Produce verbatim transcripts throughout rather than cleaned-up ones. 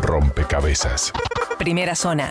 rompecabezas. Primera zona.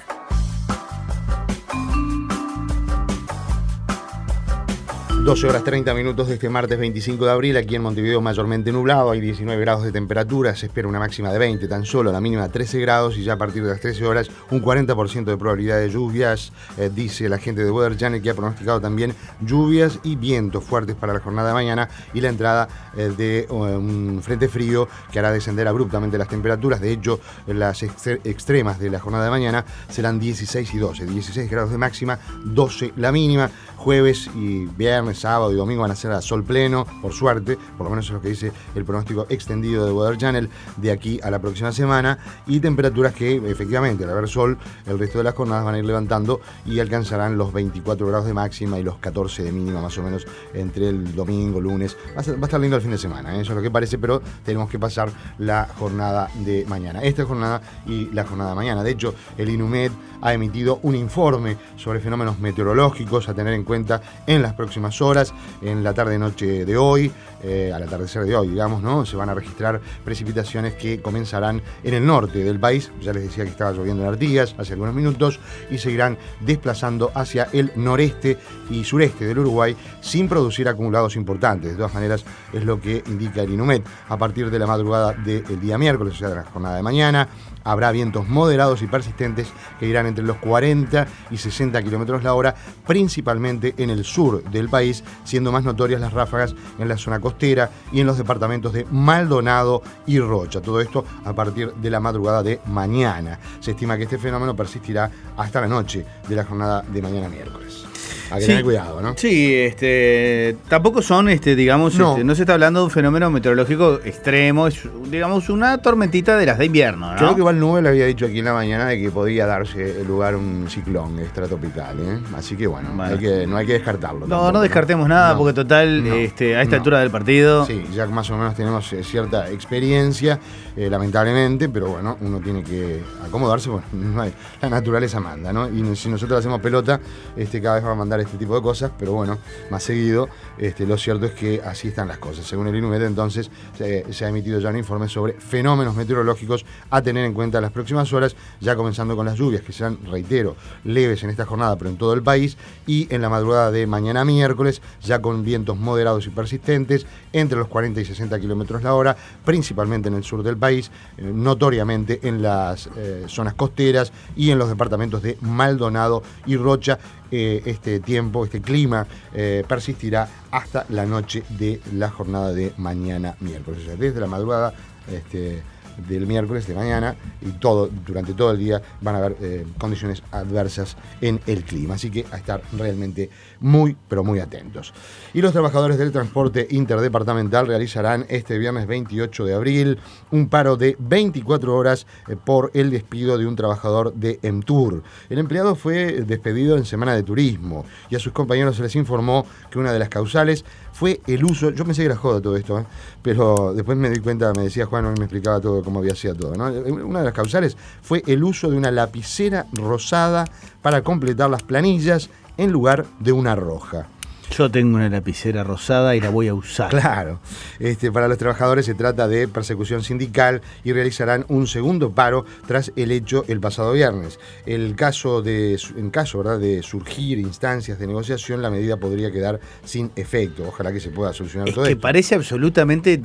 doce horas treinta minutos de este martes veinticinco de abril, aquí en Montevideo mayormente nublado, hay diecinueve grados de temperatura, se espera una máxima de veinte tan solo, la mínima trece grados y ya a partir de las trece horas un cuarenta por ciento de probabilidad de lluvias, eh, dice la gente de Weather Channel, que ha pronosticado también lluvias y vientos fuertes para la jornada de mañana y la entrada eh, de uh, un frente frío que hará descender abruptamente las temperaturas. De hecho, las ex extremas de la jornada de mañana serán dieciséis y doce, dieciséis grados de máxima, doce la mínima. Jueves y viernes, sábado y domingo van a ser a sol pleno, por suerte, por lo menos es lo que dice el pronóstico extendido de Weather Channel de aquí a la próxima semana, y temperaturas que efectivamente al haber sol el resto de las jornadas van a ir levantando y alcanzarán los veinticuatro grados de máxima y los catorce de mínima más o menos entre el domingo, lunes. Va a, ser, va a estar lindo el fin de semana, ¿eh? Eso es lo que parece, pero tenemos que pasar la jornada de mañana, esta jornada y la jornada de mañana. De hecho, el INUMED ha emitido un informe sobre fenómenos meteorológicos a tener en cuenta en las próximas horas. En la tarde-noche de hoy, eh, al atardecer de hoy, digamos, ¿no? Se van a registrar precipitaciones que comenzarán en el norte del país. Ya les decía que estaba lloviendo en Artigas hace algunos minutos y seguirán desplazando hacia el noreste y sureste del Uruguay sin producir acumulados importantes. De todas maneras, es lo que indica el INUMED. A partir de la madrugada del día miércoles, o sea, de la jornada de mañana, habrá vientos moderados y persistentes que irán entre los cuarenta y sesenta kilómetros la hora, principalmente en el sur del país, siendo más notorias las ráfagas en la zona costera y en los departamentos de Maldonado y Rocha. Todo esto a partir de la madrugada de mañana. Se estima que este fenómeno persistirá hasta la noche de la jornada de mañana miércoles. Hay que sí, tener cuidado, ¿no? Sí, este, tampoco son, este, digamos, no. Este, no se está hablando de un fenómeno meteorológico extremo, es, digamos, una tormentita de las de invierno, ¿no? Creo que igual Nube le había dicho aquí en la mañana de que podía darse lugar un ciclón extratropical, ¿eh? Así que bueno, bueno. Hay que, no hay que descartarlo. No, tampoco, no descartemos nada, no. porque total, No. este, a esta No. altura del partido... Sí, ya más o menos tenemos eh, cierta experiencia, eh, lamentablemente, pero bueno, uno tiene que acomodarse, bueno, no hay, la naturaleza manda, ¿no? Y si nosotros hacemos pelota, este, cada vez va a mandar este tipo de cosas, pero bueno, más seguido, este, lo cierto es que así están las cosas. Según el INUMED, entonces, se, se ha emitido ya un informe sobre fenómenos meteorológicos a tener en cuenta en las próximas horas, ya comenzando con las lluvias, que serán, reitero, leves en esta jornada, pero en todo el país, y en la madrugada de mañana miércoles, ya con vientos moderados y persistentes, entre los cuarenta y sesenta kilómetros la hora, principalmente en el sur del país, eh, notoriamente en las eh, zonas costeras y en los departamentos de Maldonado y Rocha. Eh, este tiempo, este clima eh, persistirá hasta la noche de la jornada de mañana miércoles, o sea, desde la madrugada este, del miércoles de mañana y todo durante todo el día van a haber eh, condiciones adversas en el clima, así que a estar realmente muy pero muy atentos. Y los trabajadores del transporte interdepartamental realizarán este viernes veintiocho de abril un paro de veinticuatro horas eh, por el despido de un trabajador de Emtur. El empleado fue despedido en semana de turismo y a sus compañeros se les informó que una de las causales fue el uso, yo pensé que era joda todo esto, ¿eh? Pero después me di cuenta, me decía Juan, me explicaba todo cómo había sido todo, ¿no? Una de las causales fue el uso de una lapicera rosada para completar las planillas en lugar de una roja. Yo tengo una lapicera rosada y la voy a usar. Claro, este, para los trabajadores se trata de persecución sindical y realizarán un segundo paro tras el hecho el pasado viernes. El caso de, en caso ¿verdad? de surgir instancias de negociación, la medida podría quedar sin efecto. Ojalá que se pueda solucionar es todo que esto. parece absolutamente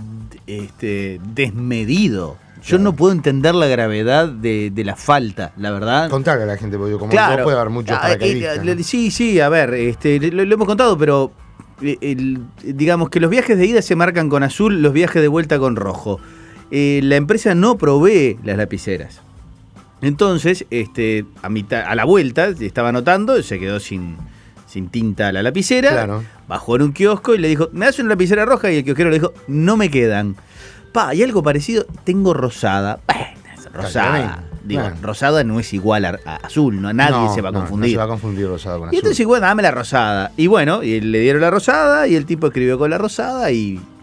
este, desmedido. Yo Claro. no puedo entender la gravedad de, de la falta, la verdad. Contarle a la gente, porque como Claro. no puede haber muchos Ah, paracaidistas, eh, ¿no? eh, Sí, sí, a ver, este, lo, lo hemos contado, pero eh, el, digamos que los viajes de ida se marcan con azul, los viajes de vuelta con rojo. Eh, la empresa no provee las lapiceras. Entonces, este, a, mitad, a la vuelta, estaba anotando, se quedó sin, sin tinta la lapicera, Claro. bajó en un kiosco y le dijo, ¿me das una lapicera roja? Y el kiosquero le dijo, no me quedan. Pa, y algo parecido, tengo rosada. Bueno, rosada. Digo, Bueno. rosada no es igual a, a azul, no, nadie No, se va a no, confundir. No se va a confundir rosado con Y azul. entonces, bueno, dame la rosada. Y bueno, y le dieron la rosada y el tipo escribió con la rosada y Sí.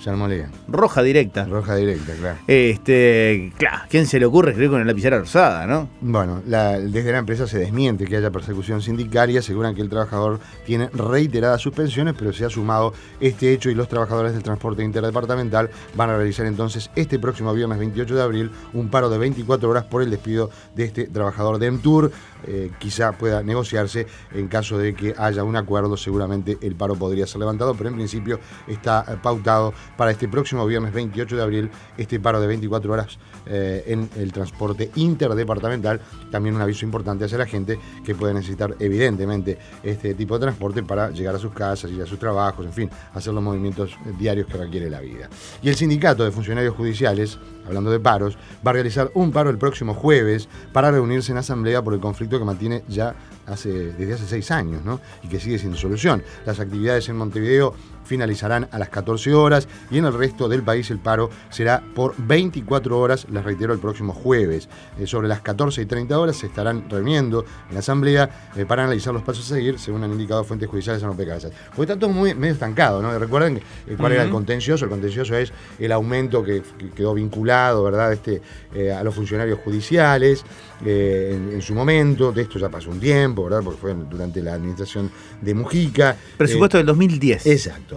Se armó lío. Roja directa. Roja directa, claro. Este, claro, ¿quién se le ocurre escribir con la lapicera rosada, no? Bueno, la, desde la empresa se desmiente que haya persecución sindical y aseguran que el trabajador tiene reiteradas suspensiones, pero se ha sumado este hecho y los trabajadores del transporte interdepartamental van a realizar entonces este próximo viernes veintiocho de abril un paro de veinticuatro horas por el despido de este trabajador de Emtur. Eh, quizá pueda negociarse en caso de que haya un acuerdo, seguramente el paro podría ser levantado, pero en principio está eh, pautado para este próximo viernes veintiocho de abril este paro de veinticuatro horas eh, en el transporte interdepartamental. También un aviso importante hacia la gente que puede necesitar evidentemente este tipo de transporte para llegar a sus casas, ir a sus trabajos, en fin, hacer los movimientos diarios que requiere la vida. Y el sindicato de funcionarios judiciales, hablando de paros, va a realizar un paro el próximo jueves para reunirse en asamblea por el conflicto que mantiene ya hace, desde hace seis años, ¿no? Y que sigue sin solución. Las actividades en Montevideo finalizarán a las catorce horas y en el resto del país el paro será por veinticuatro horas, les reitero, el próximo jueves. Eh, sobre las catorce y treinta horas se estarán reuniendo en la asamblea eh, para analizar los pasos a seguir, según han indicado fuentes judiciales a rompecabezas. Porque está todo muy, medio estancado, ¿no? Recuerden eh, cuál uh-huh. era el contencioso. El contencioso es el aumento que, que quedó vinculado, ¿verdad?, este, eh, a los funcionarios judiciales eh, en, en su momento. De esto ya pasó un tiempo, ¿verdad?, porque fue durante la administración de Mujica. Presupuesto eh, del dos mil diez. Exacto.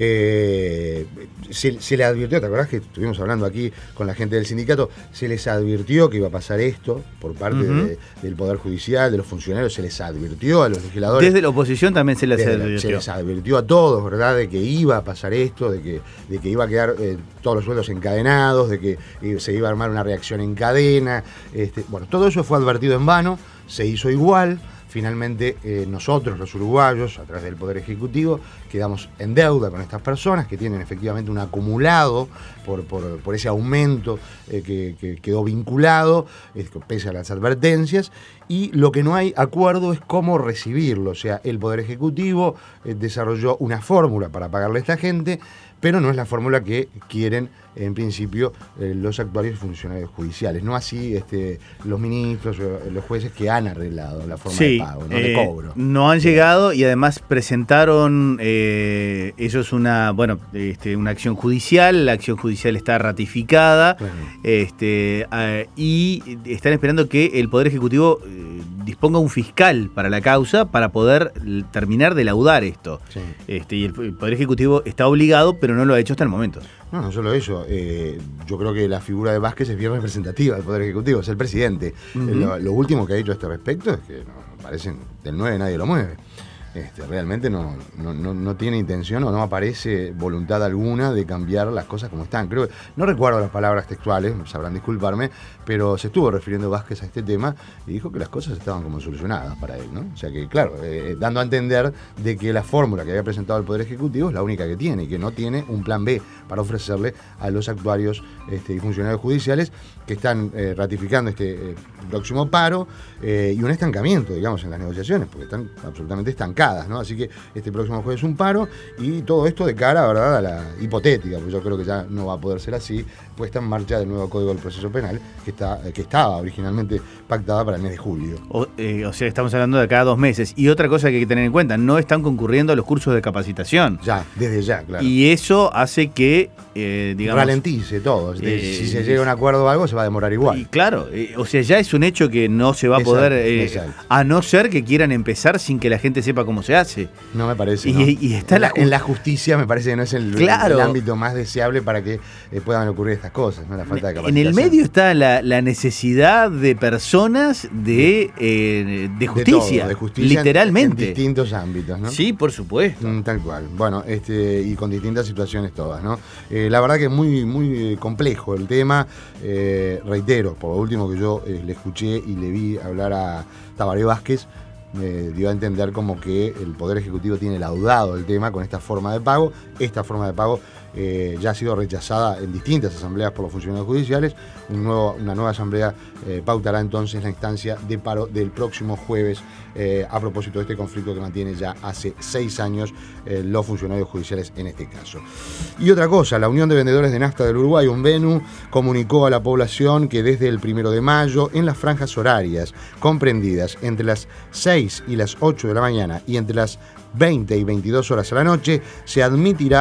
Eh, se, se le advirtió, ¿te acordás que estuvimos hablando aquí con la gente del sindicato? Se les advirtió que iba a pasar esto por parte uh-huh. de, del Poder Judicial, de los funcionarios, se les advirtió a los legisladores. Desde la oposición también se les desde, advirtió. Se les advirtió a todos, ¿verdad?, de que iba a pasar esto, de que, de que iba a quedar eh, todos los sueldos encadenados, de que eh, se iba a armar una reacción en cadena. Este, bueno, todo eso fue advertido en vano, se hizo igual. Finalmente, eh, nosotros, los uruguayos, a través del Poder Ejecutivo, quedamos en deuda con estas personas que tienen efectivamente un acumulado por, por, por ese aumento eh, que, que quedó vinculado, eh, pese a las advertencias, y lo que no hay acuerdo es cómo recibirlo. O sea, el Poder Ejecutivo eh, desarrolló una fórmula para pagarle a esta gente, pero no es la fórmula que quieren, en principio, eh, los actuales funcionarios judiciales. No así este, los ministros, eh, los jueces que han arreglado la forma sí, de pago, no eh, de cobro. No han llegado y además presentaron eh, ellos una, bueno, este, una acción judicial. La acción judicial está ratificada, claro. este, eh, y están esperando que el Poder Ejecutivo eh, disponga un fiscal para la causa para poder terminar de laudar esto. Sí. Este, y el, el Poder Ejecutivo está obligado, pero no lo ha hecho hasta el momento. No, no solo eso. Eh, yo creo que la figura de Vázquez es bien representativa del Poder Ejecutivo, es el presidente. Uh-huh. Eh, lo, lo último que ha dicho a este respecto es que no, parecen del nueve nadie lo mueve. Este, realmente no, no, no, no tiene intención o no aparece voluntad alguna de cambiar las cosas como están. Creo que, no recuerdo las palabras textuales, sabrán disculparme, pero se estuvo refiriendo Vázquez a este tema y dijo que las cosas estaban como solucionadas para él, ¿no? O sea que, claro, eh, dando a entender de que la fórmula que había presentado el Poder Ejecutivo es la única que tiene y que no tiene un plan B para ofrecerle a los actuarios este, y funcionarios judiciales que están eh, ratificando este eh, próximo paro eh, y un estancamiento, digamos, en las negociaciones, porque están absolutamente estancadas. ¿No? Así que este próximo jueves un paro y todo esto de cara, ¿verdad?, a la hipotética, porque yo creo que ya no va a poder ser así, puesta en marcha del nuevo Código del Proceso Penal que, está, que estaba originalmente pactada para el mes de julio. O, eh, o sea, estamos hablando de cada dos meses. Y otra cosa que hay que tener en cuenta, no están concurriendo a los cursos de capacitación. Ya, desde ya, claro. Y eso hace que, eh, digamos... ralentice todo. Eh, si se llega a un acuerdo o algo, se va a demorar igual. Y claro, eh, o sea, ya es un hecho que no se va a exacto, poder... Eh, a no ser que quieran empezar sin que la gente sepa cómo se hace. No me parece. Y, ¿no? y está en, la, la, en la justicia me parece que no es el, claro. el ámbito más deseable para que eh, puedan ocurrir estas cosas, ¿no? La falta de capacitación. En el medio está la, la necesidad de personas de, eh, de justicia. De todo, de justicia literalmente. En, en distintos ámbitos, ¿no? Sí, por supuesto. Mm, tal cual. Bueno, este, y con distintas situaciones todas, ¿no? Eh, la verdad que es muy, muy complejo el tema. Eh, reitero, por lo último que yo eh, le escuché y le vi hablar a Tabaré Vázquez, me dio a entender como que el Poder Ejecutivo tiene laudado el tema con esta forma de pago. Esta forma de pago eh, ya ha sido rechazada en distintas asambleas por los funcionarios judiciales. Un nuevo, una nueva asamblea eh, pautará entonces la instancia de paro del próximo jueves eh, a propósito de este conflicto que mantiene ya hace seis años eh, los funcionarios judiciales en este caso. Y otra cosa, la Unión de Vendedores de Nafta del Uruguay, UNVENU, comunicó a la población que desde el primero de mayo, en las franjas horarias comprendidas entre las seis y las ocho de la mañana y entre las veinte y veintidós horas a la noche, se admitirá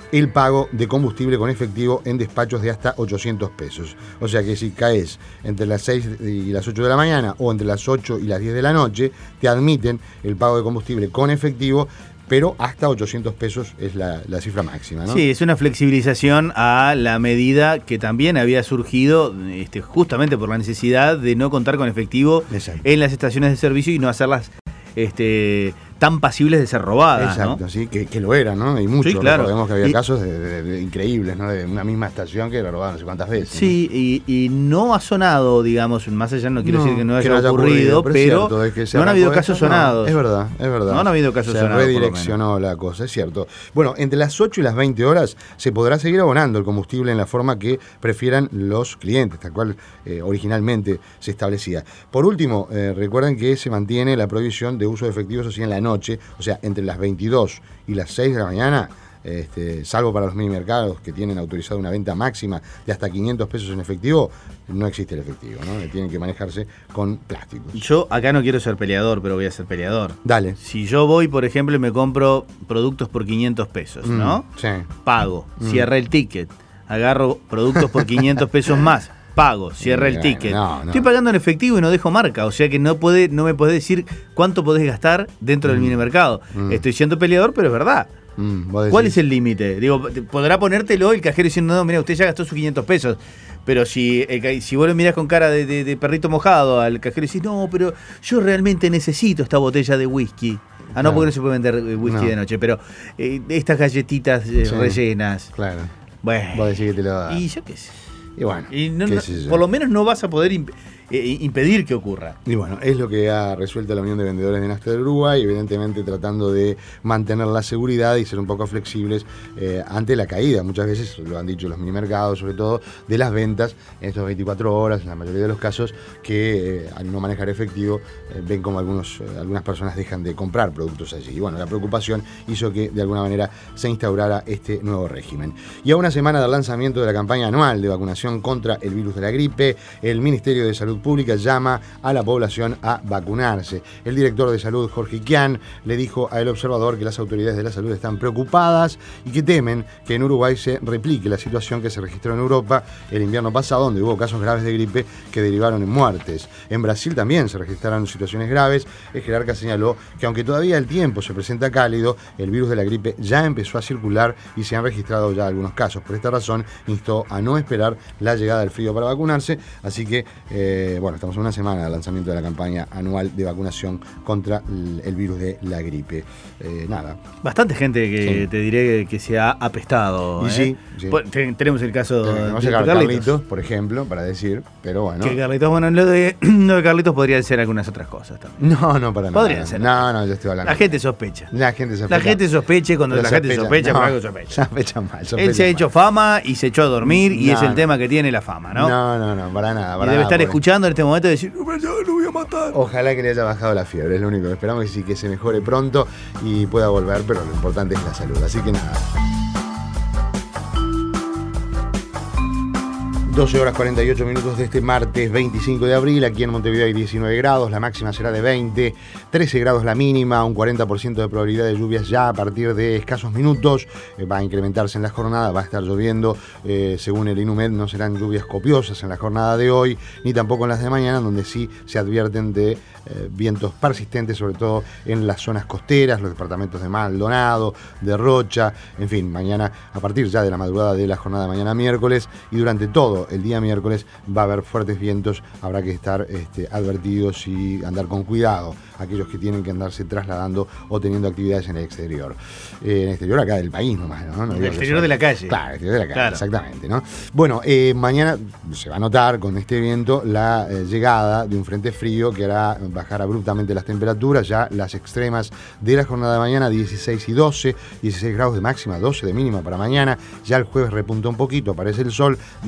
el pago de combustible con efectivo en despachos de hasta ochocientos pesos. O sea que si caes entre las seis y las ocho de la mañana o entre las ocho y las diez de la noche, te admiten el pago de combustible con efectivo, pero hasta ochocientos pesos es la, la cifra máxima, ¿no? Sí, es una flexibilización a la medida que también había surgido este, justamente por la necesidad de no contar con efectivo Exacto. en las estaciones de servicio y no hacerlas este, tan pasibles de ser robadas. Exacto, ¿no? sí, que, que lo era, ¿no? Y mucho. Sí, claro. Recordemos que había y, casos de, de, de increíbles, ¿no? De una misma estación que la robaban no sé cuántas veces. Sí, ¿no? y, y no ha sonado, digamos, más allá, no quiero no, decir que no haya, que no haya ocurrido, ocurrido, pero, pero cierto, es que se no han habido casos sonados. No, es verdad, es verdad. No han habido casos se sonados. Se redireccionó la cosa, es cierto. Bueno, entre las ocho y las veinte horas se podrá seguir abonando el combustible en la forma que prefieran los clientes, tal cual eh, originalmente se establecía. Por último, eh, recuerden que se mantiene la prohibición de uso de efectivos así en la noche, o sea, entre las veintidós y las seis de la mañana, este, salvo para los minimercados que tienen autorizado una venta máxima de hasta quinientos pesos en efectivo, no existe el efectivo, ¿no? Tienen que manejarse con plásticos. Yo acá no quiero ser peleador, pero voy a ser peleador. Dale. Si yo voy, por ejemplo, y me compro productos por quinientos pesos, Mm, ¿no? sí. Pago, Mm. cierra el ticket, agarro productos por quinientos pesos más, pago, cierra el Eh, ticket. no, no. Estoy pagando en efectivo y no dejo marca, o sea que no puede, no me podés decir cuánto podés gastar dentro del Mm. minimercado. Mm. Estoy siendo peleador, pero es verdad. Mm, ¿vos decís? ¿Cuál es el límite? Digo, podrá ponértelo el cajero diciendo, no, mira, usted ya gastó sus quinientos pesos. Pero si, el, si vos lo mirás con cara de, de, de perrito mojado al cajero y decís, no, pero yo realmente necesito esta botella de whisky. Ah, no, Claro. porque no se puede vender whisky No. de noche, pero eh, estas galletitas eh, Sí. rellenas. Claro. Bueno. Vos decís que te lo da. Y yo qué sé. Y bueno, Y no, qué no, sé yo. por lo menos no vas a poder imp- eh, impedir que ocurra. Y bueno, es lo que ha resuelto la Unión de Vendedores de Nafta del Uruguay, evidentemente tratando de mantener la seguridad y ser un poco flexibles eh, ante la caída. Muchas veces, lo han dicho los minimercados, sobre todo, de las ventas en estas veinticuatro horas, en la mayoría de los casos, que eh, al no manejar efectivo, eh, ven como algunos, eh, algunas personas dejan de comprar productos allí. Y bueno, la preocupación hizo que de alguna manera se instaurara este nuevo régimen. Y a una semana del lanzamiento de la campaña anual de vacunación contra el virus de la gripe, el Ministerio de Salud Pública llama a la población a vacunarse. El director de salud, Jorge Kian, le dijo a El Observador que las autoridades de la salud están preocupadas y que temen que en Uruguay se replique la situación que se registró en Europa el invierno pasado, donde hubo casos graves de gripe que derivaron en muertes. En Brasil también se registraron situaciones graves. El jerarca señaló que aunque todavía el tiempo se presenta cálido, el virus de la gripe ya empezó a circular y se han registrado ya algunos casos. Por esta razón, instó a no esperar la llegada del frío para vacunarse. Así que, eh, bueno, estamos a una semana del lanzamiento de la campaña anual de vacunación contra el, el virus de la gripe. Eh, nada. Bastante gente que Sí. te diré que se ha apestado. Y ¿eh? sí, sí. Pues, te- tenemos el caso Tenemos de, a de Carlitos, Carlitos. por ejemplo, para decir, pero bueno. Que Carlitos, bueno, lo de, lo de Carlitos podrían ser algunas otras cosas también. No, no, para nada. Podrían ser. No, no, yo estoy hablando. La gente sospecha. La gente sospecha. La gente sospecha y cuando Pero la gente sospecha, no, por algo sospecha. Sospecha mal. Él sospecha se ha mal. hecho fama y se echó a dormir y No, es el no. tema que tiene la fama, ¿no? No, no, no, para nada. y Para debe nada, estar pobre. escuchando en este momento y decir, no, yo lo voy a matar. Ojalá que le haya bajado la fiebre, es lo único que esperamos, y sí que se mejore pronto y pueda volver, pero lo importante es la salud. Así que nada. doce horas cuarenta y ocho minutos de este martes veinticinco de abril. Aquí en Montevideo hay diecinueve grados, la máxima será de veinte, trece grados la mínima, un cuarenta por ciento de probabilidad de lluvias ya a partir de escasos minutos. Eh, va a incrementarse en la jornada, va a estar lloviendo. Eh, según el INUMED, no serán lluvias copiosas en la jornada de hoy, ni tampoco en las de mañana, donde sí se advierten de eh, vientos persistentes, sobre todo en las zonas costeras, los departamentos de Maldonado, de Rocha. En fin, mañana, a partir ya de la madrugada de la jornada de mañana miércoles y durante todo el día miércoles va a haber fuertes vientos, habrá que estar este, advertidos y andar con cuidado aquellos que tienen que andarse trasladando o teniendo actividades en el exterior. Eh, en el exterior acá del país nomás, ¿no? no En el digo exterior que de la calle. Claro, el exterior de la calle, Claro. exactamente, ¿no? Bueno, eh, mañana se va a notar con este viento la eh, llegada de un frente frío que hará bajar abruptamente las temperaturas, ya las extremas de la jornada de mañana, dieciséis y doce, dieciséis grados de máxima, doce de mínima para mañana, ya el jueves repunta un poquito, aparece el sol, dieciocho y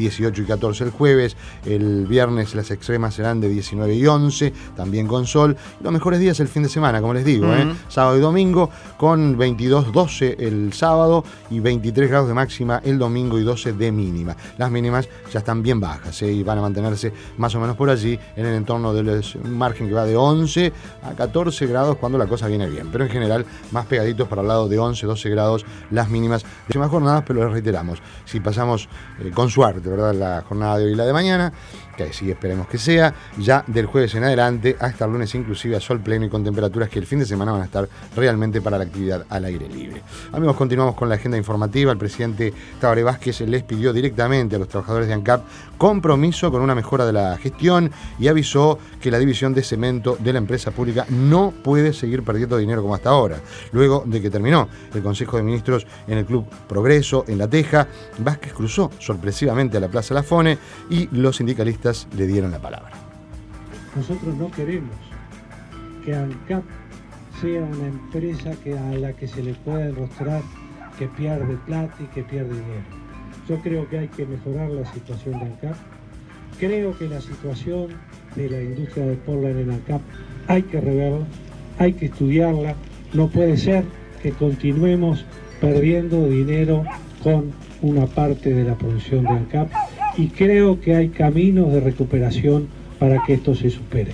catorce el jueves, el viernes las extremas serán de diecinueve y once, también con sol. Los mejores días el fin de semana, como les digo, uh-huh. ¿eh? sábado y domingo, con veintidós, doce el sábado y veintitrés grados de máxima el domingo y doce de mínima. Las mínimas ya están bien bajas, ¿eh? y van a mantenerse más o menos por allí, en el entorno del margen que va de once a catorce grados cuando la cosa viene bien, pero en general más pegaditos para el lado de once, doce grados las mínimas de las jornadas, pero les reiteramos, si pasamos eh, con suerte, ¿verdad?, la jornada de hoy y la de mañana, que sí esperemos que sea, ya del jueves en adelante hasta el lunes inclusive a sol pleno y con temperaturas que el fin de semana van a estar realmente para la actividad al aire libre. Amigos, continuamos con la agenda informativa. El presidente Tabaré Vázquez les pidió directamente a los trabajadores de ANCAP compromiso con una mejora de la gestión y avisó que la división de cemento de la empresa pública no puede seguir perdiendo dinero como hasta ahora. Luego de que terminó el Consejo de Ministros en el Club Progreso, en La Teja, Vázquez cruzó sorpresivamente a la Plaza Lafone y los sindicalistas le dieron la palabra. Nosotros no queremos que ANCAP sea una empresa que a la que se le pueda enrostrar que pierde plata y que pierde dinero. Yo creo que hay que mejorar la situación de ANCAP. Creo que la situación de la industria de Portland en ANCAP hay que reverla, hay que estudiarla. No puede ser que continuemos perdiendo dinero con una parte de la producción de ANCAP, y creo que hay caminos de recuperación para que esto se supere.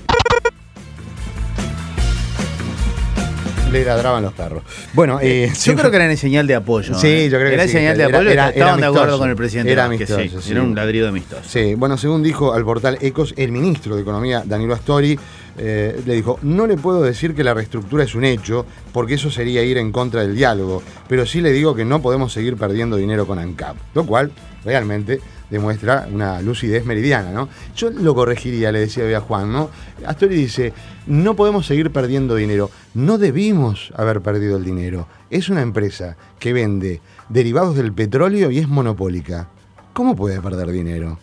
Le ladraban los perros. Bueno, eh, yo sí, creo que era en señal de apoyo. Sí, ¿eh? yo creo que era sí. señal de Era, apoyo. era, Estaban era de acuerdo con el presidente. Era Vázquez, amistoso, sí. sí. Era un ladrido amistoso. Sí, bueno, según dijo al portal Ecos, el ministro de Economía, Danilo Astori, eh, le dijo: no le puedo decir que la reestructura es un hecho, porque eso sería ir en contra del diálogo, pero sí le digo que no podemos seguir perdiendo dinero con ANCAP, lo cual realmente demuestra una lucidez meridiana, ¿no? Yo lo corregiría, le decía hoy a Juan, ¿no? Astori dice: no podemos seguir perdiendo dinero, no debimos haber perdido el dinero. Es una empresa que vende derivados del petróleo y es monopólica. ¿Cómo puede perder dinero?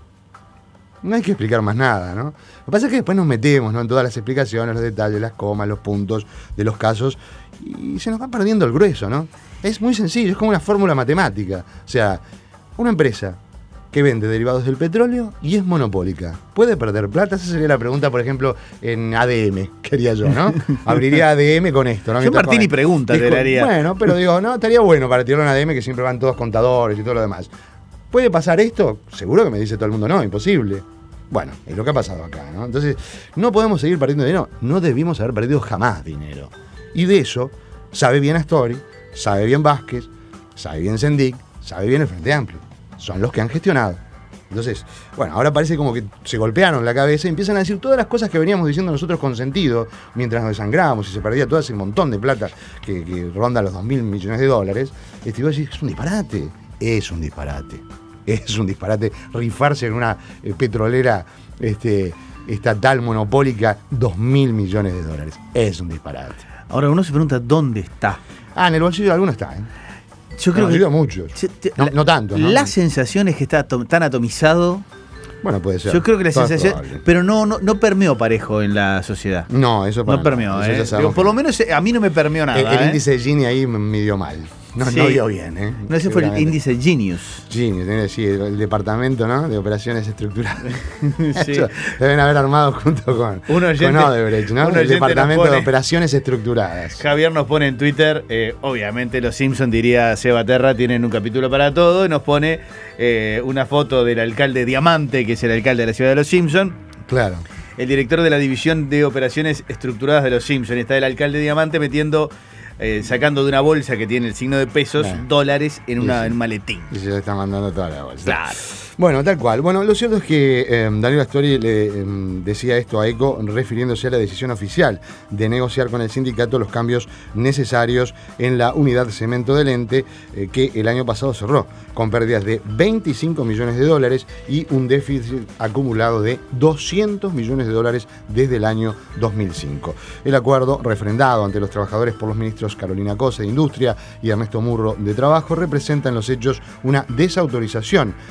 No hay que explicar más nada, ¿no? Lo que pasa es que después nos metemos, ¿no?, en todas las explicaciones, los detalles, las comas, los puntos de los casos, y se nos va perdiendo el grueso, ¿no? Es muy sencillo, es como una fórmula matemática. O sea, una empresa que vende derivados del petróleo y es monopólica, ¿puede perder plata? Esa sería la pregunta, por ejemplo, en A D M, quería yo, ¿no? Abriría A D M con esto, ¿no? Yo Martín y pregunta te haría. Bueno, pero digo, no, estaría bueno para tirar un A D M que siempre van todos contadores y todo lo demás. ¿Puede pasar esto? Seguro que me dice todo el mundo, no, imposible. Bueno, es lo que ha pasado acá, ¿no? Entonces, no podemos seguir perdiendo dinero. No debimos haber perdido jamás dinero. Y de eso sabe bien Astori, sabe bien Vázquez, sabe bien Sendik, sabe bien el Frente Amplio. Son los que han gestionado. Entonces, bueno, ahora parece como que se golpearon la cabeza y empiezan a decir todas las cosas que veníamos diciendo nosotros con sentido mientras nos desangrábamos y se perdía todo ese montón de plata que, que ronda los dos mil millones de dólares. Este, y vos decís, es un disparate. Es un disparate. Es un disparate rifarse en una eh, petrolera este, estatal monopólica dos mil millones de dólares. Es un disparate. Ahora uno se pregunta dónde está. Ah, en el bolsillo de alguno está, ¿eh? Yo creo que muchos. Se, te, no, no tanto, ¿no? La sensación es que está atom, tan atomizado. Bueno, puede ser. Yo creo que la Todo sensación. Pero no, no, no permeó parejo en la sociedad. No, eso para no permeó, no, ¿eh? Eso Digo, por lo menos a mí no me permeó nada. El, el ¿eh? índice de Gini ahí me dio mal. No, sí. no dio bien, ¿eh? No, ese fue el índice Genius. Genius, sí, el departamento, ¿no?, de operaciones estructuradas. Sí. Deben haber armado junto con, un oyente, con Odebrecht, ¿no? Un el departamento pone, de operaciones estructuradas. Javier nos pone en Twitter, eh, obviamente los Simpson, diría Seba Terra, tienen un capítulo para todo, y nos pone eh, una foto del alcalde Diamante, que es el alcalde de la ciudad de los Simpson. Claro. El director de la división de operaciones estructuradas de los Simpson. Está el alcalde Diamante metiendo, eh, sacando de una bolsa que tiene el signo de pesos, claro, dólares en, una, sí, sí. en un maletín. Y se le está mandando toda la bolsa. Claro. Bueno, tal cual. Bueno, lo cierto es que eh, Danilo Astori le eh, decía esto a ECO refiriéndose a la decisión oficial de negociar con el sindicato los cambios necesarios en la unidad de cemento del ente eh, que el año pasado cerró con pérdidas de veinticinco millones de dólares y un déficit acumulado de doscientos millones de dólares desde el año dos mil cinco. El acuerdo, refrendado ante los trabajadores por los ministros Carolina Cosa de Industria y Ernesto Murro de Trabajo, representa en los hechos una desautorización a la cartera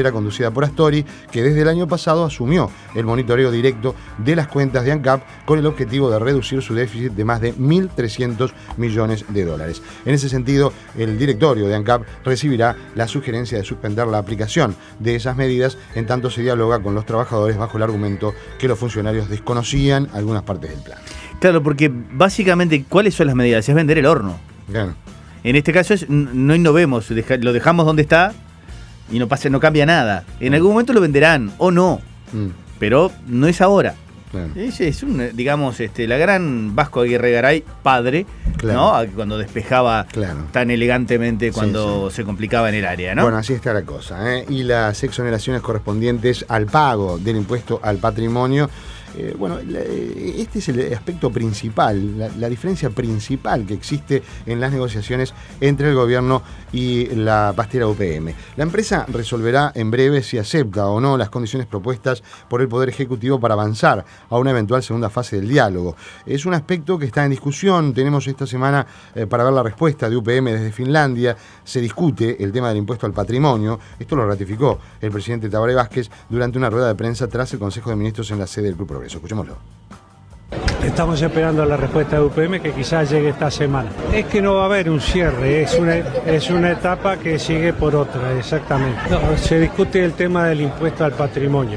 pastera conducida por Astori, que desde el año pasado asumió el monitoreo directo de las cuentas de ANCAP con el objetivo de reducir su déficit de más de mil trescientos millones de dólares. En ese sentido, el directorio de ANCAP recibirá la sugerencia de suspender la aplicación de esas medidas en tanto se dialoga con los trabajadores bajo el argumento que los funcionarios desconocían algunas partes del plan. Claro, porque básicamente, ¿cuáles son las medidas? Es vender el horno. Claro. En este caso es, no innovemos, deja, lo dejamos donde está y no pasa, no cambia nada. En algún momento lo venderán o no, mm. pero no es ahora. Claro. Es, es un, digamos, este, la gran Vasco Aguirre Garay, padre, claro. ¿no? Cuando despejaba claro. tan elegantemente cuando sí, sí. se complicaba en el área, ¿no? Bueno, así está la cosa, ¿eh? Y las exoneraciones correspondientes al pago del impuesto al patrimonio. Eh, bueno, este es el aspecto principal, la, la diferencia principal que existe en las negociaciones entre el gobierno y la pastera U P M. La empresa resolverá en breve si acepta o no las condiciones propuestas por el Poder Ejecutivo para avanzar a una eventual segunda fase del diálogo. Es un aspecto que está en discusión. Tenemos esta semana eh, para ver la respuesta de U P M desde Finlandia. Se discute el tema del impuesto al patrimonio. Esto lo ratificó el presidente Tabaré Vázquez durante una rueda de prensa tras el Consejo de Ministros en la sede del Club Progreso. Escuchémoslo. Estamos esperando la respuesta de U P M que quizás llegue esta semana. Es que no va a haber un cierre, es una, es una etapa que sigue por otra, exactamente. No, se discute el tema del impuesto al patrimonio.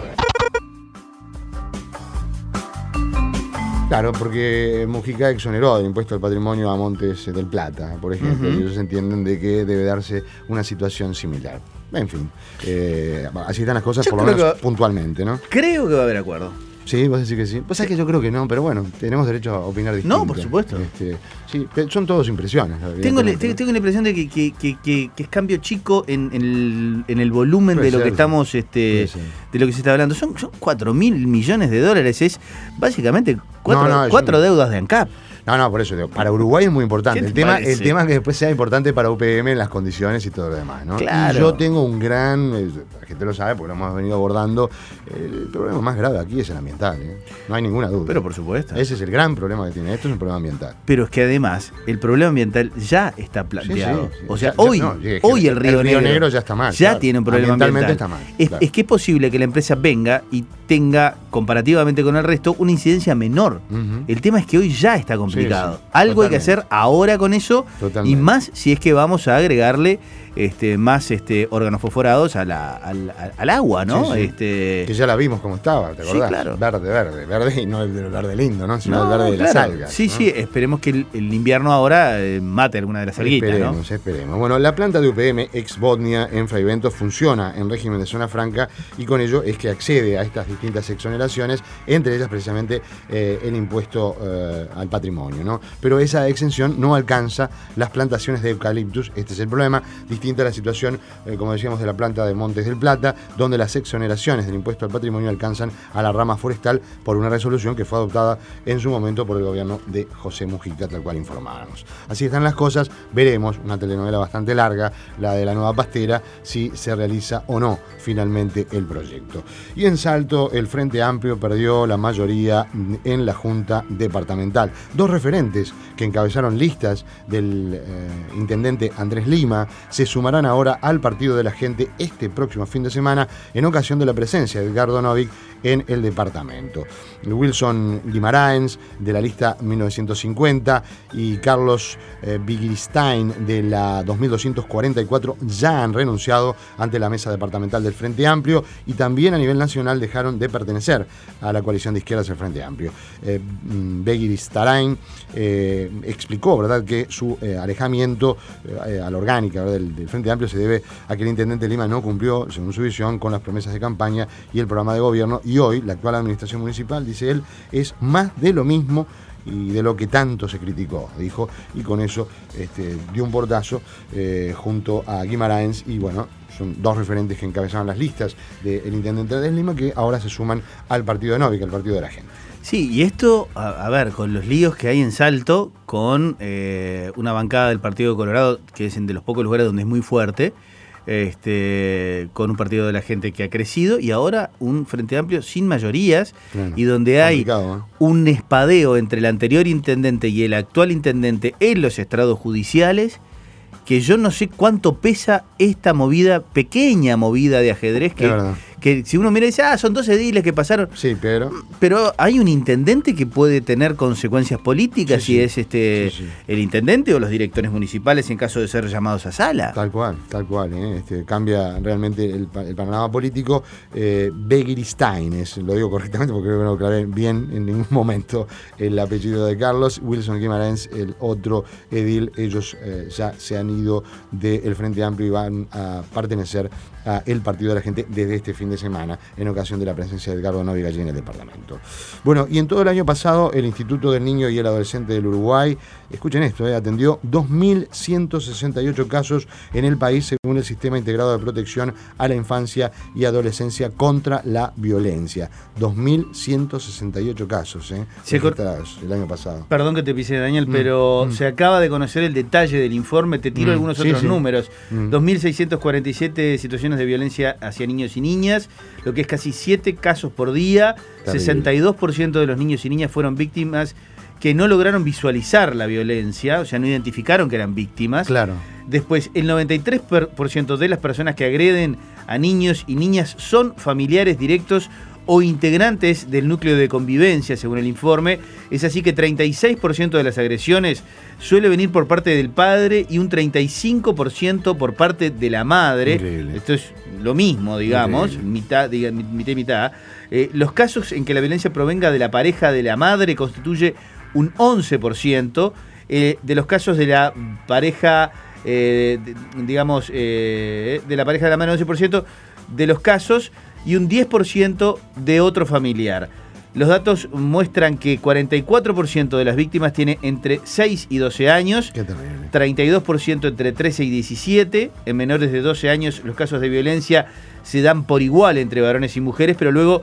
Claro, porque Mujica exoneró del impuesto al patrimonio a Montes del Plata, por ejemplo, uh-huh. y ellos entienden de que debe darse una situación similar. En fin, eh, así están las cosas, yo por lo menos que, puntualmente, ¿no? Creo que va a haber acuerdo. Sí, vos decís que sí. Pues es que yo creo que no, pero bueno, tenemos derecho a opinar distinto. No, por supuesto. Este, sí, son todos impresiones. Tengo, le, tengo la impresión de que, que, que, que, que es cambio chico en, en, el, en el volumen Puede de lo ser, que estamos, este, de lo que se está hablando. Son, son cuatro mil millones de dólares, es básicamente cuatro, no, no, cuatro yo... deudas de ANCAP. No, no, por eso digo, para Uruguay es muy importante. El tema, el tema es que después sea importante para U P M en las condiciones y todo lo demás, ¿no? Claro. Y yo tengo un gran, la gente lo sabe porque lo hemos venido abordando, el problema más grave aquí es el ambiental, ¿eh? No hay ninguna duda. Pero por supuesto. Ese es el gran problema que tiene. Esto es un problema ambiental. Pero es que además el problema ambiental ya está planteado. Sí, sí, sí. O sea, ya, hoy, no, es hoy el Río, el Río Negro, Negro ya está mal. Ya claro. tiene un problema ambiental. Está mal. Es, Claro. es que es posible que la empresa venga y tenga, comparativamente con el resto, una incidencia menor. Uh-huh. El tema es que hoy ya está complicado. Sí, sí. Algo Totalmente. Hay que hacer ahora con eso. Totalmente. Y más si es que vamos a agregarle este, más este, órganos fosforados a la, al, al agua, ¿no? Sí, sí. Este... Que ya la vimos como estaba, ¿te acordás? Sí, claro. Verde, verde, verde y no el verde lindo, ¿no? Sino no, el verde de claro. las algas. Sí, ¿no? sí, esperemos que el, el invierno ahora eh, mate alguna de las alguitas, Esperemos, ¿no? esperemos. Bueno, la planta de U P M, ex Bodnia, en Fraiventos, funciona en régimen de zona franca y con ello es que accede a estas distintas exoneraciones, entre ellas precisamente eh, el impuesto eh, al patrimonio, ¿no? Pero esa exención no alcanza las plantaciones de eucaliptus. Este es el problema, distinta a la situación, eh, como decíamos, de la planta de Montes del Plata, donde las exoneraciones del impuesto al patrimonio alcanzan a la rama forestal por una resolución que fue adoptada en su momento por el gobierno de José Mujica, tal cual informábamos. Así están las cosas, veremos, una telenovela bastante larga, la de la nueva pastera, si se realiza o no finalmente el proyecto. Y en Salto, el Frente Amplio perdió la mayoría en la Junta Departamental. Dos referentes que encabezaron listas del eh, intendente Andrés Lima se sumarán ahora al Partido de la Gente este próximo fin de semana en ocasión de la presencia de Edgardo Novick en el departamento. Wilson Guimaraens de la lista mil novecientos cincuenta y Carlos eh, Bigristein de la dos mil doscientos cuarenta y cuatro ya han renunciado ante la mesa departamental del Frente Amplio y también a nivel nacional dejaron de pertenecer a la coalición de izquierdas del Frente Amplio. Eh, Bigristein eh, explicó, ¿verdad?, que su eh, alejamiento eh, a la orgánica, ¿verdad?, del, del Frente Amplio se debe a que el intendente Lima no cumplió, según su visión, con las promesas de campaña y el programa de gobierno, y hoy la actual administración municipal, dice él, es más de lo mismo y de lo que tanto se criticó, dijo, y con eso este, dio un portazo eh, junto a Guimaraens, y bueno, son dos referentes que encabezaban las listas del intendente de Lima que ahora se suman al partido de Novick, al partido de la gente. Sí, y esto, a, a ver, con los líos que hay en Salto, con eh, una bancada del Partido de Colorado, que es de los pocos lugares donde es muy fuerte, este, con un partido de la gente que ha crecido, y ahora un Frente Amplio sin mayorías, claro, y donde hay ¿eh? un espadeo entre el anterior intendente y el actual intendente en los estrados judiciales, que yo no sé cuánto pesa esta movida, pequeña movida de ajedrez, que, que si uno mira y dice, ah, son dos ediles que pasaron. Sí, pero... Pero hay un intendente que puede tener consecuencias políticas, sí, si sí. es este sí, sí. el intendente o los directores municipales en caso de ser llamados a sala. Tal cual, tal cual. ¿eh? Este, cambia realmente el, el panorama político. Eh, Begiristain, es, lo digo correctamente porque creo que no lo aclaré bien en ningún momento el apellido de Carlos. Wilson Guimarães, el otro edil, ellos eh, ya se han ido del Frente Amplio y van a pertenecer a el Partido de la Gente desde este fin de semana, en ocasión de la presencia de Edgardo Novi Gallini en el departamento. Bueno, y en todo el año pasado, el Instituto del Niño y el Adolescente del Uruguay, escuchen esto, eh, atendió dos mil ciento sesenta y ocho casos en el país, según el Sistema Integrado de Protección a la Infancia y Adolescencia contra la Violencia. dos mil ciento sesenta y ocho casos, eh, registrados el año pasado. Perdón que te pise, Daniel, mm, pero mm. se acaba de conocer el detalle del informe, te tiro mm, algunos sí, otros sí. números. Mm. dos mil seiscientos cuarenta y siete situaciones de violencia hacia niños y niñas, lo que es casi siete casos por día. Terrible. sesenta y dos por ciento de los niños y niñas fueron víctimas que no lograron visualizar la violencia, o sea, no identificaron que eran víctimas. Claro. Después, el noventa y tres por ciento de las personas que agreden a niños y niñas son familiares directos o integrantes del núcleo de convivencia, según el informe. Es así que treinta y seis por ciento de las agresiones suele venir por parte del padre y un treinta y cinco por ciento por parte de la madre. Increíble. Esto es lo mismo, digamos, mitad, diga, mitad y mitad. Eh, los casos en que la violencia provenga de la pareja de la madre constituye un once por ciento. Eh, de los casos de la pareja, eh, de, digamos, eh, de la pareja de la madre, once por ciento de los casos, y un diez por ciento de otro familiar. Los datos muestran que cuarenta y cuatro por ciento de las víctimas tiene entre seis y doce años, Qué terrible. treinta y dos por ciento entre trece y diecisiete, en menores de doce años los casos de violencia se dan por igual entre varones y mujeres, pero luego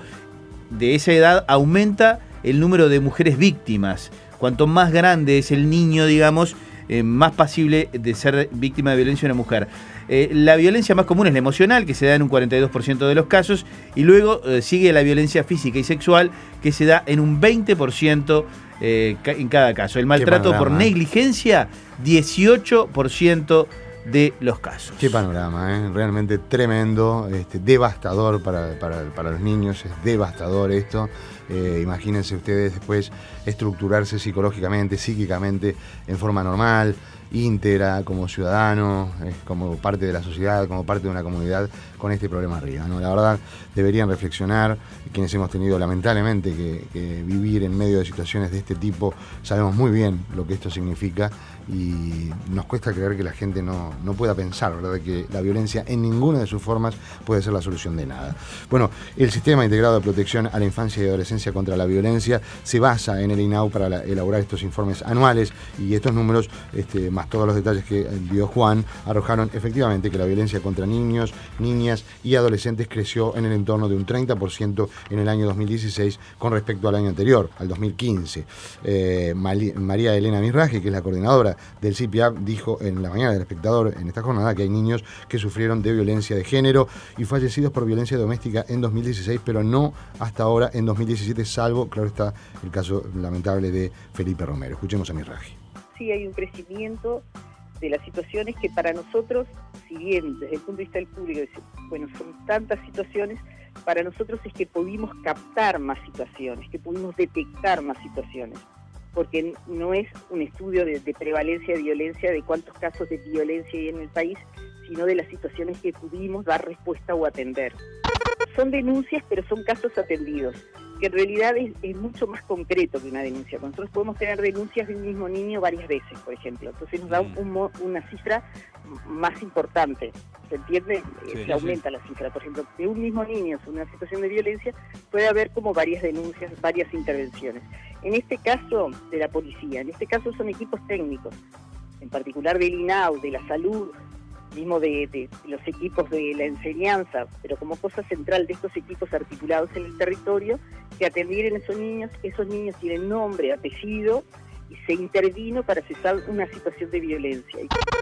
de esa edad aumenta el número de mujeres víctimas. Cuanto más grande es el niño, digamos, eh, más pasible de ser víctima de violencia una mujer. Eh, la violencia más común es la emocional, que se da en un cuarenta y dos por ciento de los casos, y luego eh, sigue la violencia física y sexual, que se da en un veinte por ciento eh, ca- en cada caso. El maltrato panorama, por negligencia, dieciocho por ciento de los casos. Qué panorama, ¿eh? Realmente tremendo, este, devastador para, para, para los niños, es devastador esto. Eh, imagínense ustedes después estructurarse psicológicamente, psíquicamente, en forma normal, íntegra, como ciudadano, eh, como parte de la sociedad, como parte de una comunidad, con este problema arriba, ¿no? La verdad, deberían reflexionar, quienes hemos tenido lamentablemente que, que vivir en medio de situaciones de este tipo, sabemos muy bien lo que esto significa y nos cuesta creer que la gente no, no pueda pensar, ¿verdad?, que la violencia en ninguna de sus formas puede ser la solución de nada. Bueno, el Sistema Integrado de Protección a la Infancia y Adolescencia contra la Violencia se basa en el I N A U para la, elaborar estos informes anuales, y estos números, este, más todos los detalles que dio Juan, arrojaron efectivamente que la violencia contra niños, niñas y adolescentes creció en el entorno de un treinta por ciento en el año dos mil dieciséis con respecto al año anterior, al dos mil quince. Eh, Mali, María Elena Misraje, que es la coordinadora del C I P I A P, dijo en la mañana del Espectador en esta jornada que hay niños que sufrieron de violencia de género y fallecidos por violencia doméstica en dos mil dieciséis, pero no hasta ahora en dos mil diecisiete, salvo, claro está, el caso lamentable de Felipe Romero. Escuchemos a Misraje. Sí, hay un crecimiento de las situaciones que para nosotros, si bien desde el punto de vista del público, bueno, son tantas situaciones, para nosotros es que pudimos captar más situaciones, que pudimos detectar más situaciones, porque no es un estudio de, de prevalencia de violencia, de cuántos casos de violencia hay en el país, sino de las situaciones que pudimos dar respuesta o atender. Son denuncias, pero son casos atendidos, que en realidad es, es mucho más concreto que una denuncia. Nosotros podemos tener denuncias de un mismo niño varias veces, por ejemplo. Entonces nos da un, un, una cifra más importante. ¿Se entiende? Sí, Se aumenta sí. la cifra. Por ejemplo, de un mismo niño en una situación de violencia puede haber como varias denuncias, varias intervenciones. En este caso, de la policía, en este caso son equipos técnicos, en particular del I N A U, de la salud, mismo de, de los equipos de la enseñanza, pero como cosa central de estos equipos articulados en el territorio, que atendieron a esos niños. Esos niños tienen nombre, apellido, y se intervino para cesar una situación de violencia.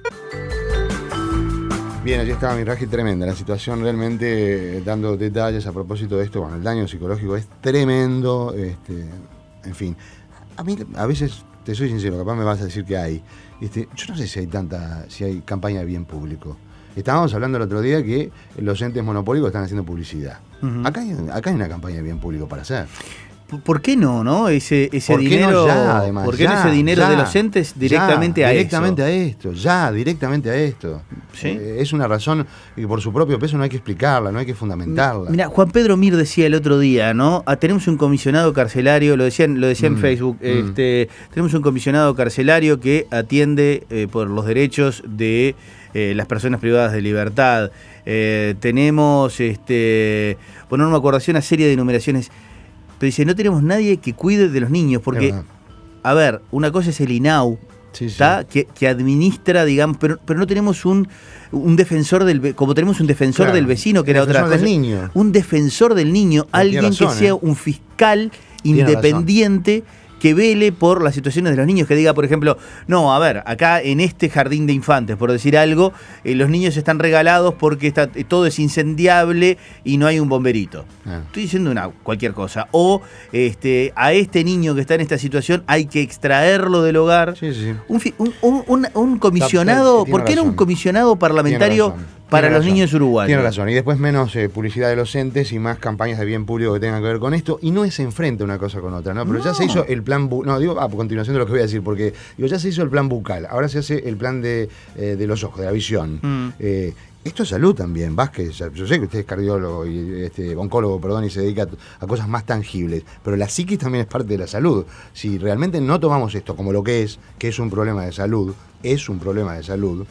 Bien, allí estaba Misraje, tremenda la situación, realmente dando detalles a propósito de esto. Bueno, el daño psicológico es tremendo, este, en fin. A mí a veces te soy sincero, capaz me vas a decir que hay. Este, yo no sé si hay tanta, si hay campaña de bien público. Estábamos hablando el otro día que los entes monopólicos están haciendo publicidad. Uh-huh. Acá hay, acá hay una campaña de bien público para hacer. ¿Por qué no, no? Ese, ese ¿Por qué dinero, no ya, además? ¿por qué ya, no ese dinero ya, de los entes directamente ya, a directamente eso? a esto, ya, directamente a esto. ¿Sí? Eh, es una razón que por su propio peso no hay que explicarla, no hay que fundamentarla. Mira, Juan Pedro Mir decía el otro día, ¿no? Ah, tenemos un comisionado carcelario, lo decían, lo decía mm, en Facebook, mm. este, tenemos un comisionado carcelario que atiende eh, por los derechos de eh, las personas privadas de libertad. Eh, tenemos, este, bueno, no me acuerdo, hacía una serie de enumeraciones. Pero dice, no tenemos nadie que cuide de los niños, porque, a ver, una cosa es el I N A U, sí, sí. Que, que administra, digamos, pero, pero no tenemos un, un defensor del, como tenemos un defensor claro, del vecino, que era otra cosa. Del niño. Un defensor del niño, Por alguien razón, que sea eh. un fiscal independiente que vele por las situaciones de los niños, que diga, por ejemplo, no, a ver, acá en este jardín de infantes, por decir algo, eh, los niños están regalados porque está, todo es incendiable y no hay un bomberito. Ah. Estoy diciendo una cualquier cosa. O este, a este niño que está en esta situación hay que extraerlo del hogar. Sí, sí. Un, un, un, un, un comisionado, ¿por qué era un comisionado parlamentario para Tiene los razón. niños uruguayos? Tiene razón. Y después menos eh, publicidad de los entes y más campañas de bien público que tengan que ver con esto. Y no es enfrente una cosa con otra, ¿no? Pero no. ya se hizo el plan... Bu no, digo, a continuación de lo que voy a decir, porque digo, ya se hizo el plan bucal. Ahora se hace el plan de, eh, de los ojos, de la visión. Mm. Eh, esto es salud también, Vázquez. Yo sé que usted es cardiólogo y este, oncólogo, perdón, y se dedica a, a cosas más tangibles. Pero la psiquis también es parte de la salud. Si realmente no tomamos esto como lo que es, que es un problema de salud, es un problema de salud...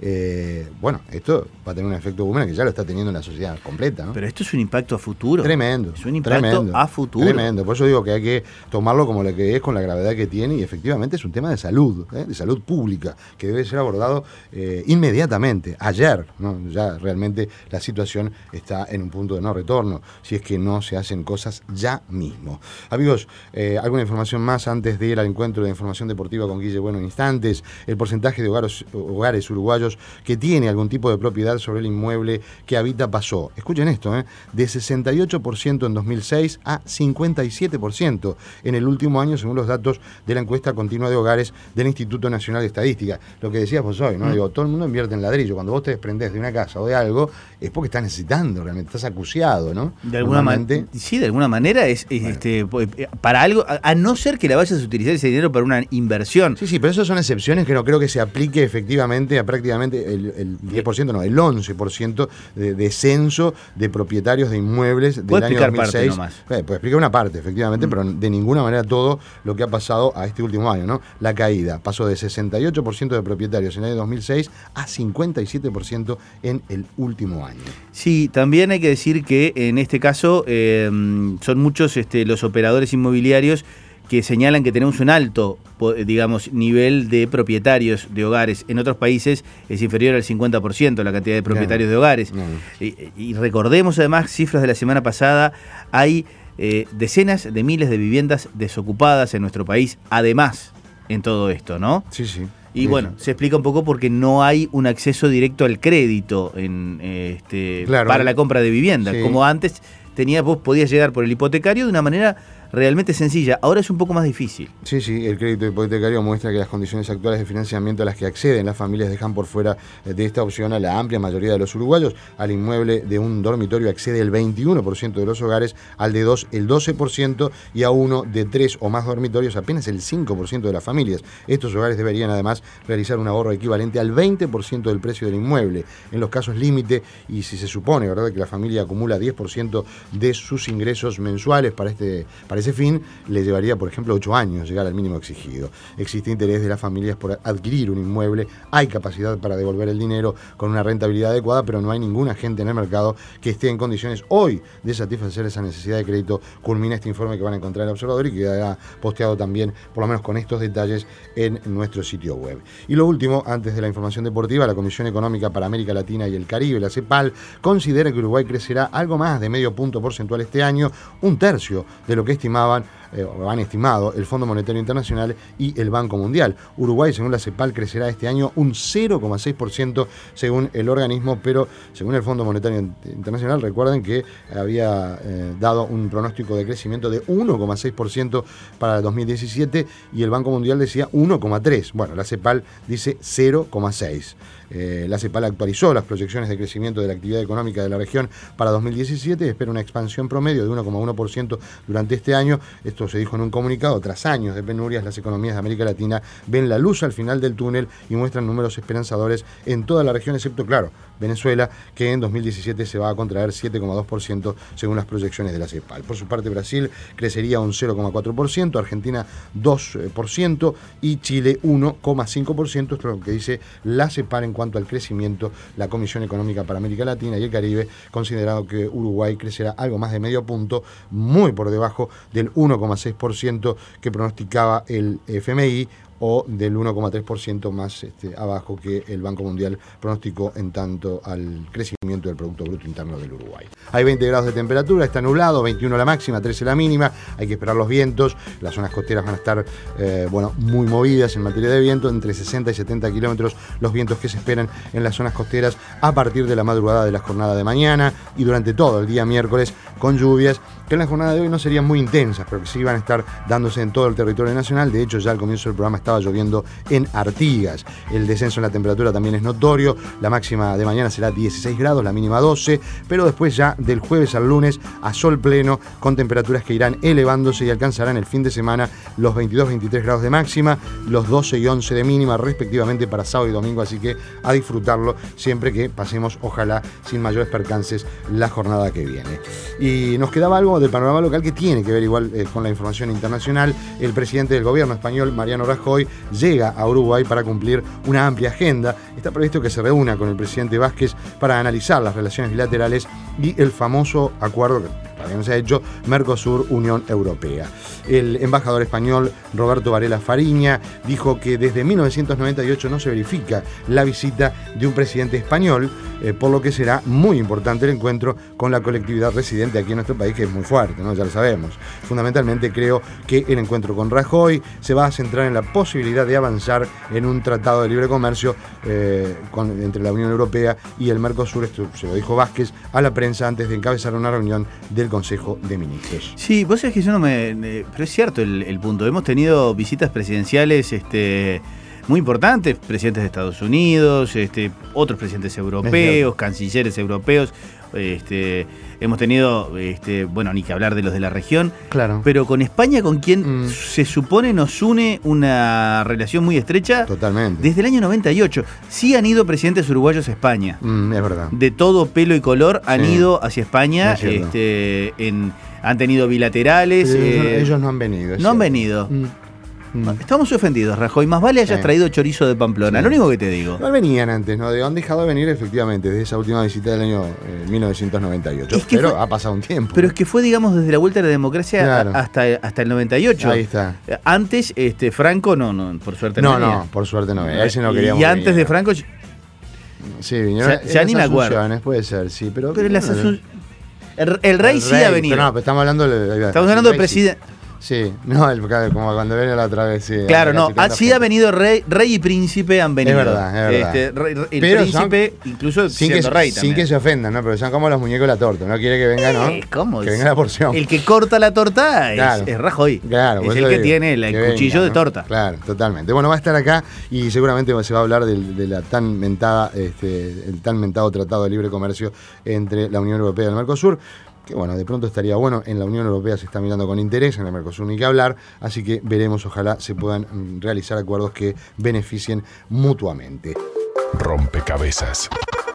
Eh, bueno, esto va a tener un efecto boomerang que ya lo está teniendo en la sociedad completa, ¿no? Pero esto es un impacto a futuro. Tremendo. Es un impacto tremendo, a futuro. Tremendo. Por eso digo que hay que tomarlo como lo que es, con la gravedad que tiene, y efectivamente es un tema de salud, ¿eh? de salud pública, que debe ser abordado eh, inmediatamente, ayer, ¿no? Ya realmente la situación está en un punto de no retorno, si es que no se hacen cosas ya mismo. Amigos, eh, alguna información más antes de ir al encuentro de información deportiva con Guille Bueno en instantes. El porcentaje de hogares, hogares uruguayos que tiene algún tipo de propiedad sobre el inmueble que habita pasó, escuchen esto, ¿eh? de sesenta y ocho por ciento en dos mil seis a cincuenta y siete por ciento en el último año, según los datos de la encuesta continua de hogares del Instituto Nacional de Estadística. Lo que decías vos hoy, ¿no? Mm. Digo, todo el mundo invierte en ladrillo. Cuando vos te desprendés de una casa o de algo, es porque estás necesitando, realmente estás acuciado, ¿no? De alguna manera. Sí, de alguna manera es, es bueno. este, para algo, a, a no ser que la vayas a utilizar ese dinero para una inversión. Sí, sí, pero esas son excepciones que no creo que se aplique efectivamente a prácticamente El, el diez por ciento, no, el once por ciento de descenso de propietarios de inmuebles del año dos mil seis. Eh, puedo explicar una parte, efectivamente, mm. pero de ninguna manera todo lo que ha pasado a este último año, ¿no? La caída pasó de sesenta y ocho por ciento de propietarios en el año dos mil seis a cincuenta y siete por ciento en el último año. Sí, también hay que decir que en este caso eh, son muchos este, los operadores inmobiliarios que señalan que tenemos un alto, digamos, nivel de propietarios de hogares. En otros países es inferior al cincuenta por ciento la cantidad de propietarios no, de hogares. No. Y, y recordemos además cifras de la semana pasada, hay eh, decenas de miles de viviendas desocupadas en nuestro país, además, en todo esto, ¿no? Sí, sí. Y sí, bueno, sí. se explica un poco porque no hay un acceso directo al crédito en, este, claro. para la compra de vivienda. Sí. Como antes tenías, vos podías llegar por el hipotecario de una manera realmente sencilla. Ahora es un poco más difícil. Sí, sí, el crédito hipotecario muestra que las condiciones actuales de financiamiento a las que acceden las familias dejan por fuera de esta opción a la amplia mayoría de los uruguayos. Al inmueble de un dormitorio accede el veintiuno por ciento de los hogares, al de dos el doce por ciento y a uno de tres o más dormitorios apenas el cinco por ciento de las familias. Estos hogares deberían además realizar un ahorro equivalente al veinte por ciento del precio del inmueble. En los casos límite, y si se supone, ¿verdad?, que la familia acumula diez por ciento de sus ingresos mensuales para este para ese fin, le llevaría, por ejemplo, ocho años llegar al mínimo exigido. Existe interés de las familias por adquirir un inmueble, hay capacidad para devolver el dinero con una rentabilidad adecuada, pero no hay ningún agente en el mercado que esté en condiciones hoy de satisfacer esa necesidad de crédito. Culmina este informe que van a encontrar en el Observador y que quedará posteado también, por lo menos con estos detalles, en nuestro sitio web. Y lo último, antes de la información deportiva, la Comisión Económica para América Latina y el Caribe, la CEPAL, considera que Uruguay crecerá algo más de medio punto porcentual este año, un tercio de lo que estimaban eh, o han estimado el Fondo Monetario Internacional y el Banco Mundial. Uruguay, según la CEPAL, crecerá este año un cero coma seis por ciento según el organismo, pero según el Fondo Monetario Internacional, recuerden que había eh, dado un pronóstico de crecimiento de uno coma seis por ciento para el dos mil diecisiete y el Banco Mundial decía uno coma tres por ciento. Bueno, la CEPAL dice cero coma seis por ciento. Eh, la CEPAL actualizó las proyecciones de crecimiento de la actividad económica de la región para dos mil diecisiete y espera una expansión promedio de uno coma uno por ciento durante este año. Esto se dijo en un comunicado. Tras años de penurias, las economías de América Latina ven la luz al final del túnel y muestran números esperanzadores en toda la región, excepto, claro, Venezuela, que en dos mil diecisiete se va a contraer siete coma dos por ciento según las proyecciones de la CEPAL. Por su parte, Brasil crecería un cero coma cuatro por ciento, Argentina dos por ciento y Chile uno coma cinco por ciento. Esto es lo que dice la CEPAL en cuanto al crecimiento. La Comisión Económica para América Latina y el Caribe, considerado que Uruguay crecerá algo más de medio punto, muy por debajo del uno coma seis por ciento que pronosticaba el F M I, o del uno coma tres por ciento más este, abajo que el Banco Mundial pronosticó en tanto al crecimiento del Producto Bruto Interno del Uruguay. Hay veinte grados de temperatura, está nublado, veintiuno la máxima, trece la mínima, hay que esperar los vientos, las zonas costeras van a estar eh, bueno, muy movidas en materia de viento, entre sesenta y setenta kilómetros los vientos que se esperan en las zonas costeras a partir de la madrugada de la jornada de mañana y durante todo el día miércoles, con lluvias que en la jornada de hoy no serían muy intensas, pero que sí van a estar dándose en todo el territorio nacional. De hecho, ya al comienzo del programa estaba lloviendo en Artigas. El descenso en la temperatura también es notorio. La máxima de mañana será dieciséis grados, la mínima doce, pero después ya del jueves al lunes a sol pleno, con temperaturas que irán elevándose y alcanzarán el fin de semana los veintidós veintitrés grados de máxima, los doce y once de mínima respectivamente para sábado y domingo, así que a disfrutarlo siempre que pasemos, ojalá sin mayores percances, la jornada que viene. Y nos quedaba algo del panorama local que tiene que ver igual eh, con la información internacional. El presidente del gobierno español, Mariano Rajoy, llega a Uruguay para cumplir una amplia agenda. Está previsto que se reúna con el presidente Vázquez para analizar las relaciones bilaterales y el famoso acuerdo que para que no se ha hecho, Mercosur-Unión Europea. El embajador español Roberto Varela Fariña dijo que desde mil novecientos noventa y ocho no se verifica la visita de un presidente español, eh, por lo que será muy importante el encuentro con la colectividad residente aquí en nuestro país, que es muy fuerte, ¿no? Ya lo sabemos. Fundamentalmente creo que el encuentro con Rajoy se va a centrar en la posibilidad de avanzar en un tratado de libre comercio eh, con, entre la Unión Europea y el Mercosur. Esto se lo dijo Vázquez a la prensa antes de encabezar una reunión del Consejo de Ministros. Sí, vos sabés que yo no me... Pero es cierto el, el punto. Hemos tenido visitas presidenciales este, muy importantes, presidentes de Estados Unidos, este, otros presidentes europeos, cancilleres europeos. Este, hemos tenido, este, bueno, ni que hablar de los de la región, claro. Pero con España, con quien mm. se supone nos une una relación muy estrecha. Totalmente. Desde el año noventa y ocho. Sí han ido presidentes uruguayos a España. Mm, es verdad. De todo pelo y color han sí. ido hacia España. Es este, en, han tenido bilaterales. Ellos, eh, ellos no han venido. No cierto. han venido. Mm. Estamos ofendidos, Rajoy. Más vale hayas sí. traído chorizo de Pamplona. Sí. Lo único que te digo. No venían antes, ¿no? Han dejado de venir efectivamente desde esa última visita del año eh, mil novecientos noventa y ocho. Es que pero fue, ha pasado un tiempo. Pero es que fue, digamos, desde la vuelta de la democracia claro. hasta, hasta el noventa y ocho. Ahí está. Antes, este, Franco, no, no, por suerte no. No, no, por suerte no. Ese no queríamos. Y antes venir. de Franco. Sí, vinieron. Ya, ya ni me acuerdo. Puede ser, sí. Pero, pero las asun... el, el rey el sí rey, ha venido. Pero no, pero estamos hablando de. Estamos hablando del presidente. Sí, no, el, como cuando venía la otra vez. Sí, claro, no, así ha venido rey, rey y príncipe han venido. Es verdad, es verdad. Este, rey, el Pero príncipe, son, incluso sin siendo que, rey sin también. que se ofendan, ¿no? Pero son como los muñecos de la torta. No quiere que venga, ¿no? Eh, ¿Cómo? Que venga la porción. El que corta la torta es, claro. es Rajoy. Claro, es el que digo, tiene el, el cuchillo venga, de torta. ¿no? Claro, totalmente. Bueno, va a estar acá y seguramente se va a hablar de, de la tan mentada, este, el tan mentado Tratado de Libre Comercio entre la Unión Europea y el Mercosur. Que bueno, de pronto estaría bueno, en la Unión Europea se está mirando con interés, en el Mercosur ni que hablar, así que veremos, ojalá se puedan realizar acuerdos que beneficien mutuamente. Rompecabezas.